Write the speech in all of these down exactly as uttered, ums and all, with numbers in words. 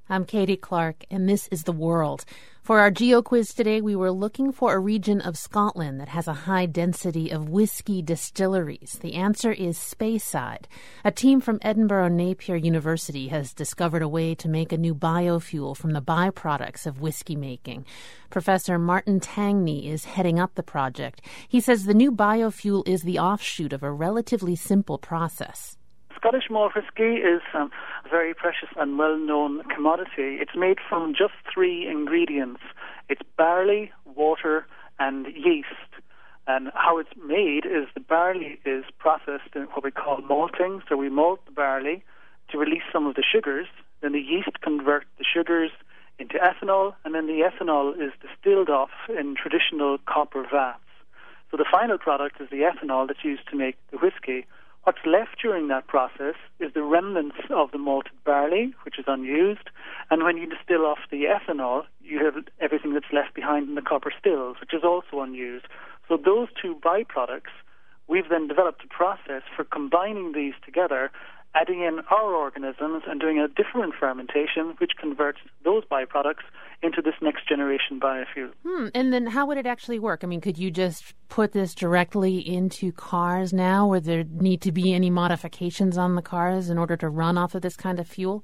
I'm Katie Clark, and this is The World. For our Geo Quiz today, we were looking for a region of Scotland that has a high density of whiskey distilleries. The answer is Speyside. A team from Edinburgh Napier University has discovered a way to make a new biofuel from the byproducts of whiskey making. Professor Martin Tangney is heading up the project. He says the new biofuel is the offshoot of a relatively simple process. Scottish malt whisky is um, a very precious and well-known commodity. It's made from just three ingredients. It's barley, water, and yeast. And how it's made is the barley is processed in what we call malting. So we malt the barley to release some of the sugars. Then the yeast convert the sugars into ethanol, and then the ethanol is distilled off in traditional copper vats. So the final product is the ethanol that's used to make the whisky. What's left during that process is the remnants of the malted barley, which is unused, and when you distill off the ethanol, you have everything that's left behind in the copper stills, which is also unused. So those two byproducts, we've then developed a process for combining these together, adding in our organisms and doing a different fermentation, which converts those byproducts into this next generation biofuel. Hmm. And then how would it actually work? I mean, could you just put this directly into cars now? Would there need to be any modifications on the cars in order to run off of this kind of fuel?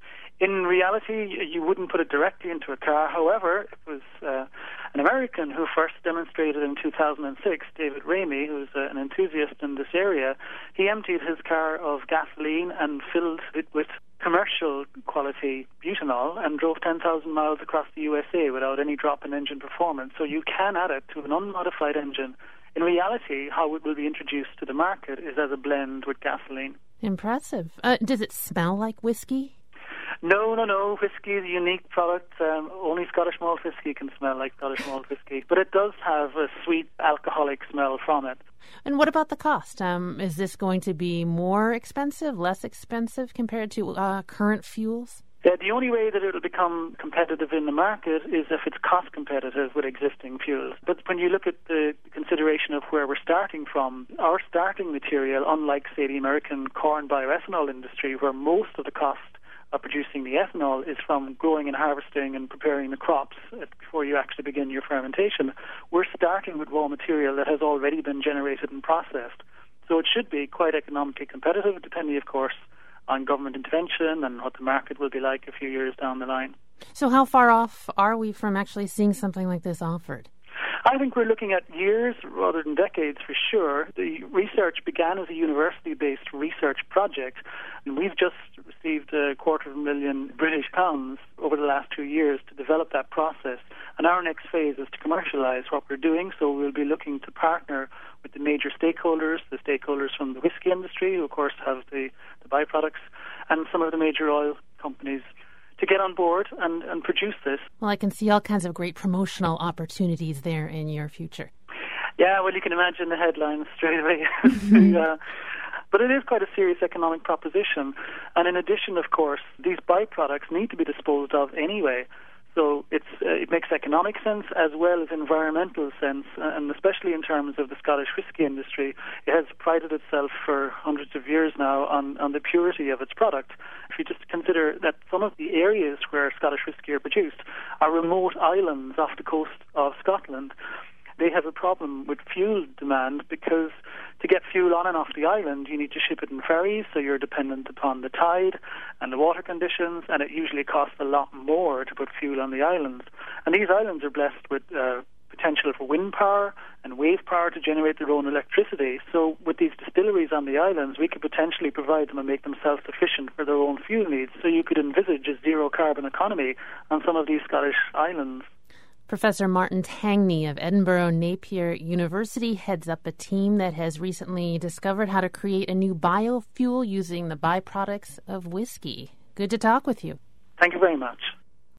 In reality, you wouldn't put it directly into a car. However, it was uh, an American who first demonstrated in two thousand six, David Ramey, who's uh, an enthusiast in this area. He emptied his car of gasoline and filled it with commercial quality butanol and drove ten thousand miles across the U S A without any drop in engine performance. So you can add it to an unmodified engine. In reality, how it will be introduced to the market is as a blend with gasoline. Impressive. Uh, does it smell like whiskey? No, no, no. Whiskey is a unique product. Um, only Scottish malt whiskey can smell like Scottish malt whiskey. But it does have a sweet alcoholic smell from it. And what about the cost? Um, is this going to be more expensive, less expensive compared to uh, current fuels? Yeah, the only way that it will become competitive in the market is if it's cost competitive with existing fuels. But when you look at the consideration of where we're starting from, our starting material, unlike, say, the American corn bioethanol industry, where most of the cost of producing the ethanol is from growing and harvesting and preparing the crops before you actually begin your fermentation, we're starting with raw material that has already been generated and processed. So it should be quite economically competitive, depending, of course, on government intervention and what the market will be like a few years down the line. So how far off are we from actually seeing something like this offered? I think we're looking at years rather than decades for sure. The research began as a university-based research project, and we've just received a quarter of a million British pounds over the last two years to develop that process. And our next phase is to commercialize what we're doing, so we'll be looking to partner with the major stakeholders, the stakeholders from the whiskey industry, who of course have the, the byproducts, and some of the major oil companies, to get on board and, and produce this. Well, I can see all kinds of great promotional opportunities there in your future. Yeah, well, you can imagine the headlines straight away. uh, but it is quite a serious economic proposition. And in addition, of course, these byproducts need to be disposed of anyway. So it's, uh, it makes economic sense as well as environmental sense, and especially in terms of the Scottish whisky industry. It has prided itself for hundreds of years now on, on the purity of its product. If you just consider that some of the areas where Scottish whisky are produced are remote islands off the coast of Scotland, they have a problem with fuel demand because to get fuel on and off the island, you need to ship it in ferries, so you're dependent upon the tide and the water conditions, and it usually costs a lot more to put fuel on the islands. And these islands are blessed with uh, potential for wind power and wave power to generate their own electricity. So with these distilleries on the islands, we could potentially provide them and make them self-sufficient for their own fuel needs. So you could envisage a zero-carbon economy on some of these Scottish islands. Professor Martin Tangney of Edinburgh Napier University heads up a team that has recently discovered how to create a new biofuel using the byproducts of whiskey. Good to talk with you. Thank you very much.